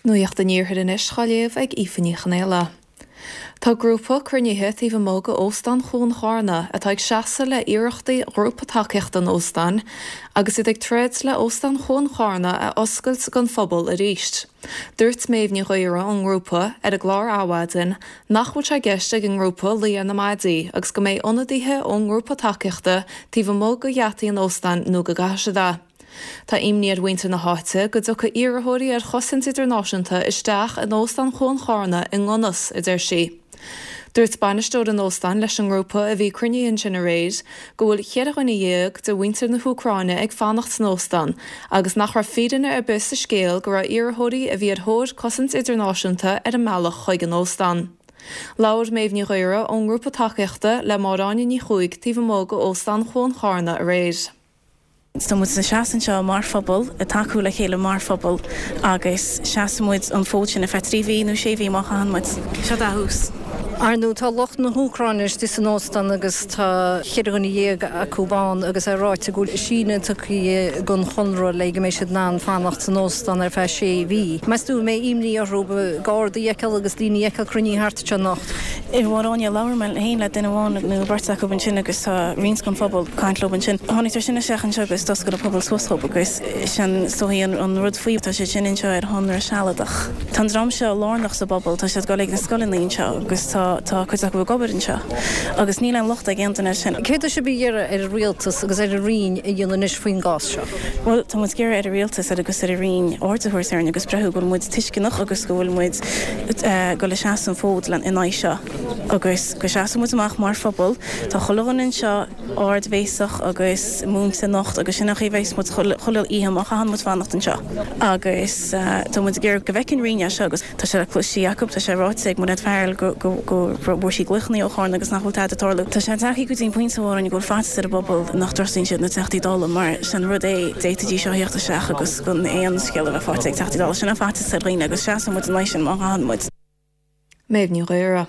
Nuíocht den níorthair in ischaléomh ag ífaníochan éile. Tá grúpa crunithe tíomh móga óstan chun chána atá ag seasa le iarachtaí grúpa takeíocht an óstan, agus ag tréad le óstan chun chána a oscailt gan phobal a ríist. Dúirt méimhní roiire an grúpa ar a glár áhaidan nach bhfuil sé gceiste an grúpa líon na maidí agus go méid ionadaithe ón grúpa takeíochta tíomh móga dheataí an óstan nó go gaisida. Tá imníad bhainte na háite go dtugcha iarthóirí ar chosint idirnáisiúnta isteach an óstan chun chána in ngonas idir sí. Dúirt bainisteoir an óstan leis an grúpa a bhí cruinníonn sin a réid go bhfuil cheadaghainna dhéag de bhaintear na Húcráine ag fannacht an óstan agus nach raibh fiideanna ar bus a scéal go raibh iarthóirí a bhí ar thóir cosint idirnáisiúnta ar an mealach chuig an óstan. Labhair méimhní roiire ón grúpa takeíochta le máráine ní chuig tíomh móga óstan chun chána a réid. Tá muid na seaan seo mar phobal a taú le chéile mar phobal agus seasamid an fót sin na fetríhí nó séhí má chamuid se hús. Arnú tá locht na Húcráinis tí san óstan agus tá chiadanna dhéag a Cúbán agus ar ráite gúil sína tuí gon chunra le go mééis ná fannacht san óstan ar fe sé bhí. Meú mé imní arúba gáda dhéceil agus daoine dhéceil cruní hartta te nacht. I bhráine leir me héin le duine bháin nó barta gobann sin agus tá rins gon phobal caiintlóban sin. Tháinig sinna sechan se agus dos go a pobl sosthop agus sin sohíon an rud faoí tá sé sin seo ar honra sealadach. Tá rám se lánach sa bobbal tá sé go le na scoilín seo agus tá chuach go gobarin seo. Agus ní an locht a ggéantainna sin. Céidir se bíar ar rialtas agus ar a rion i dionis faoin gás seo. Well, tá muid géir ar a rialtas agus ar a rion ortahuiir ar agus brethú go muid tuiscinnach agus go bhfuil muid go le seaan fód le in seo. Agus go seaan muid amach mar phobal, tá cholagan seo áard bhéasach agus múnta nacht agus sin nach bhééis mu choil íhamach a mu fannacht an seo. Agus tá muid géir go bhecinn riine se agus tá sé le clusí Jacob tá sé ráiteigh mu fearil go bú sí gluchnaí ó cháin agus nachhfuil atála. Tá sé taí go tín pointháin go fáte ar bobbal nach drosín sin na teachtaí dála mar sin rud é déitadí seo heochtta seach agus gon éon scéile a fáte teachtaí dála sin na fáte sa riine agus seaan mu an sin má muid. Méimhní roiire.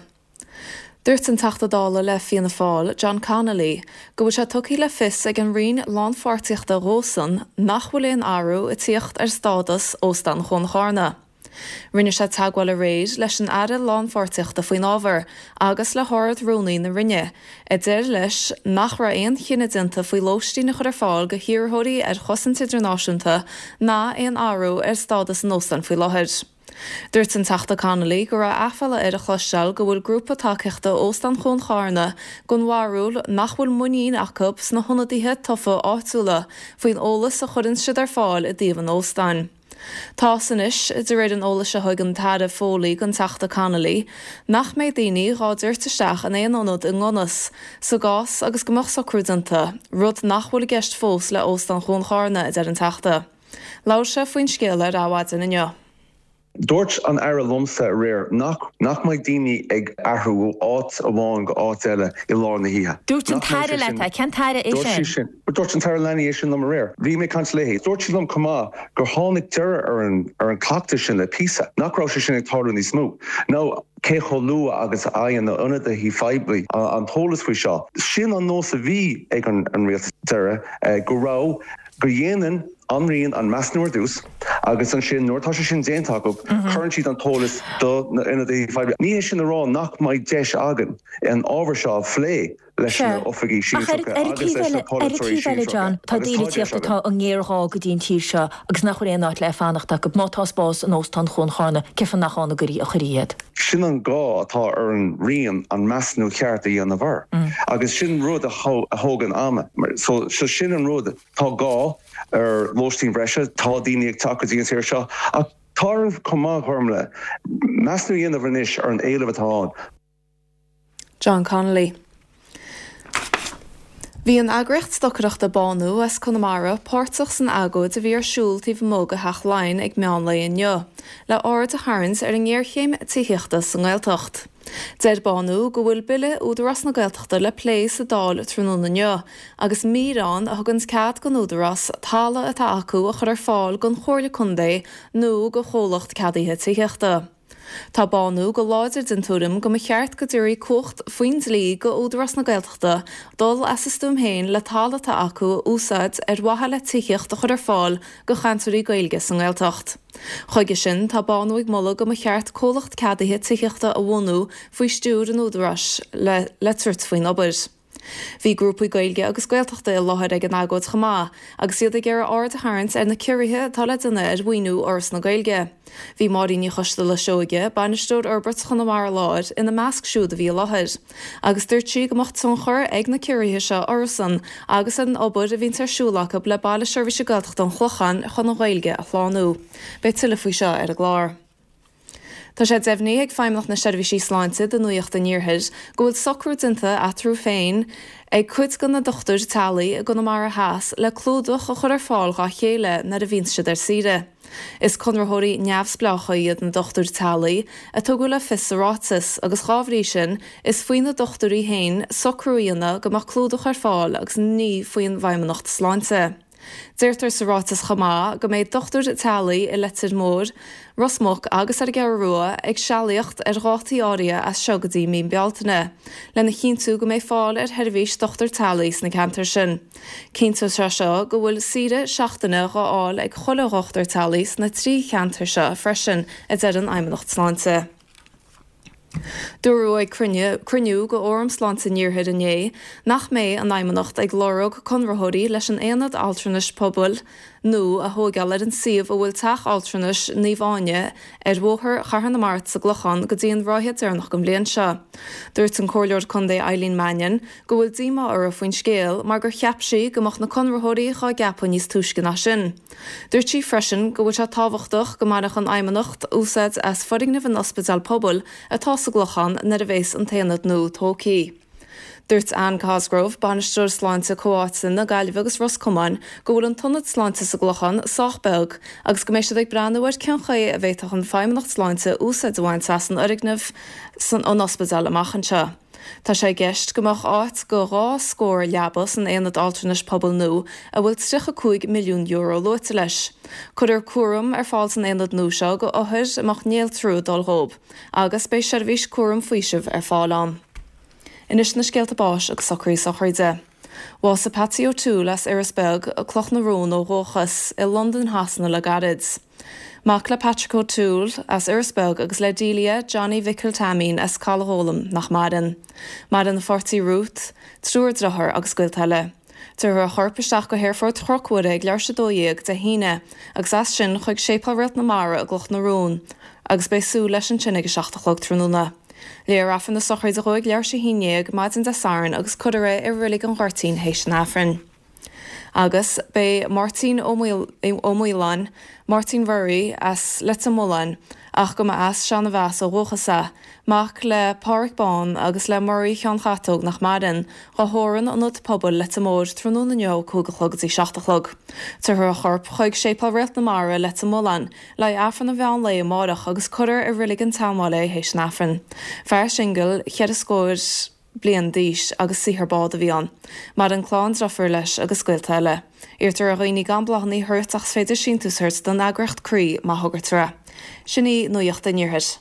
Dúirt an tachtadála le fianna fáil John Connolly go bhfuil sé tucaí le fis ag an rion lánfáirtíochta Rósan nach bhfuil éon áú i tíocht ar stádas óstan chun chána. Rinne sé teagháil a réid leis an aire lánfáirtíochta faoin ábhar agus le háirt rónaí na rinne. I dtéir leis nach ra aon chinine dinta faoi lóistí na chur fáil go hiorthóirí ar chosint idirnáisiúnta ná aon áú ar stádas an óstan faoi láthir. Dúirt an tachta Connolly go raibh aifeala ar a chluisteáil go bhfuil grúpa takeíochta óstan chun chána gon mharúil nach bhfuil muíon acu sna honadaithe tofa áitiúla faoin ólas a churann siad ar fáil i dtaobh an óstáin. Tá san is de réid an ólas a thuig an taide fólaí gon tachta Connolly nach méid daoine ráidirtaisteach an éon anad in ngonas sa gás agus gomach sa crúdanta rud nach bhfuil gceist fós le óstan chun chána ar an tachta. Labhair sé faoin scéile ar áhaidan inniu. Dúirt an aire lomsa réir nach mai daoine ag athú áit a bháin go áit eile i lár na híthe. Dúirt an taire le cean taire é sin. Dúirt an taire lena é sin am réir. Bhí mé cant léhé. Dúirt sí lom cumá gur tháinig deire ar an cleachta sin le písa. Nachrá sé sin ag tarú ní smú. Nó cé cholua agus aon na unada hí feibli an tólas faoi seo. Sin an nó a bhí ag an rialta deire go rá go dhéanaan anríon an measnúir dús agus an sin nuairtá sin déantá go chuann siad an tólas ina dí feibli. Ní sin ará nach mai deis agan an ábhar seo phlé leis na ofaigí síotracha agus leis na pólatóirí síotracha. John, tá daoine tíochtatá an ggéará go dtíon tíir seo agus nach chuir éonáit le fannachta go mátás an óstan chun chána cefan nachána gurí a choíiad. Sin an gá atá ar an rion an measnú cheartta í an na bhar. Agus sin rud a thógan ama. So sin an rud tá gá ar lóistín breise tá daoine ag takeí an tíir seo a táirm cumá thormle measnú dhéanamh inis ar an éileh atáin. John Connolly. Bhí an agraicht stocareacht a banú as Connemara páirteach san agóid a bhí ar siúl tíomh móga heach lein ag meán le inneo, le áir a tharns ar an ggéirchéim tíochta san Gaeltacht. Deir banú go bhfuil bille údarras na Gaeltachta le pléis a dáil trúna inneo, agus mírán a thugann cead go údarras tála atá acu a chur ar fáil gon chóirla chundé nó go cholacht ceadaithe tíochta. Tá banú go láidir den túrim go cheart go dúirí cuacht faoin lí go údras na Gaeltachta dul asistúm héin le talata acu úsáid watha le tíocht a chud ar fáil go chaintúirí Gaeilge san Gaeltacht. Chuige sin tá banúig molla go cheart cólacht cadaithe tíochta a bhhanú faoi stúr an údras le tuirt faoin obair. Bhí grúpaí Gaeilge agus Gaeltachta i láthair ag an agóid chomá, agus iad ag ar ard a tharint ar na cirithe tá le duine ar bhaoinú oras na Gaeilge. Bhí maríní choiste le seoige bainisteúd Urbert chunamara láir ina measc siúd a bhí láthair. Agus dúirtí gomacht sonchar ag na cirithe seo orasan agus an obair a bhín tarsúlacha le baile seirbhís Gaeltachta an chlochan chun na Gaeilge a chláánú. Bei tuile faoi seo ar a gláir. Tá sé defhnaí ag feimlach na seirbhísí sláinte den nuocht a níorthid go bhfuil socrú dinta atrú féin ag chuid gan na dochtúir talaí a gona mar a háas le clúdach a chur ar fáil ga chéile na a bhíonn siad ar sire. Is conrathirí neamhsbleacha iad na dochtúir talaí a tugadh le fisarátas agus chábhrí sin is faoin na dochtúirí héin socrúíonna go mar clúdach ar fáil agus ní faoin bhaimimeacht sláinte. Deirtar sa rátas chamá go méid dochtúir talaí i letir mór, Rosmach agus ar gearrua ag sealaíocht ar rátaí ária as seogadí mín bealtaine. Lena chinú go méid fáil ar herbhís dochtúir talaí na cantar sin. Cínú se seo go bhfuil sire seachtainna gáil ag choleochttar talaí na trí cantar seo freisin a d an aimimeacht sláinte. Dúrú ag cruniú go orm sláinte níorthaid inné, nach mé an aimimeacht ag glórug conrathirí leis an éanad altranis pobl nó a thógáil ar an siomh a bhfuil teach altranis níomháine ar bhóthar chartha na mát sa glochan go dtíon ráithe ar go mbliain seo. Dúirt an cóirleir chundé Eileen Mannion go bhfuil díma ar a faoin scéal mar gur cheapsaí gomach na conrathirí chá gappa níos túiscinna sin. Dúirtí freisin go bhfuil se tábhachtach go marach an aimimeacht úsáid as foringnamh an ospidal pobl atá sa glochan na a bhés an taanad nó tócaí. Dúirt Ann Cosgrove, banisteúir sláinte Coátain na Gaillimh agus Roscommon go bhfuil an tonad sláinte sa glochan Sochbelg agus go mééis ag breanúir ceanchaí a bhéach an feimimeacht sláinte úsáid bhain san orignamh san an ospidal amachchanse. Tá sé gceist gomach áit go rá scóir leabas an éanad altranis pobl nó a bhfuil 35 milliún euro luite leis. Chuir cuaram ar fáil san éanad nó seo go óthir amach níl trú dul thób, agus bei seirbhís cuaram faoisimh ar fáilán. Inis na scéalta báis agus socraí sa chuide. Was sa patio tú les Irisbeg a cloch na rún ó Róchas i London hasanna le garids. Mac le Patrick O'Toole as Irisbeg agus le dília Johnny Vickle Tamín as Calahólam nach Maden. Maden na fortí Ruth, trúir drothar agus gcuilteile. Tuair a chorpaisteach go Hereford chrochhuaide ag leir dóíag de híine agus as sin chuig sépal rialt na mara a gluch na rún, agus béisú leis an sinnig 16 trúna. Léar afan na sochaid a roiig leir sé híineag maidin de saran agus cudare i rilig an ghartín hééis an afran. Agus bei Martin O'Muilan, Martin Murray as Letta Mullan, ach go as seanna bheas ó Róchasa, mac le Páric Bán agus le Murray chean chatóg nach Maden, go hóran an nut pobl Letta mór trúnú na neo cúgalchlog í 16chlog. Tar a chorp chuig sépal réalt na mara Letta Mullan, le afran a bhean le mádach agus cuir i rilig an támála hééis an afran. Fear single chead a scóir blian díis agus siharbád a bhíán, mar an chlán drafur leis agus scuilteile. Irtar a roioine gan blachnaí thuirteach féidir sin túshirt don agracht crí má thugartra. Sinní nuocht a níorthid.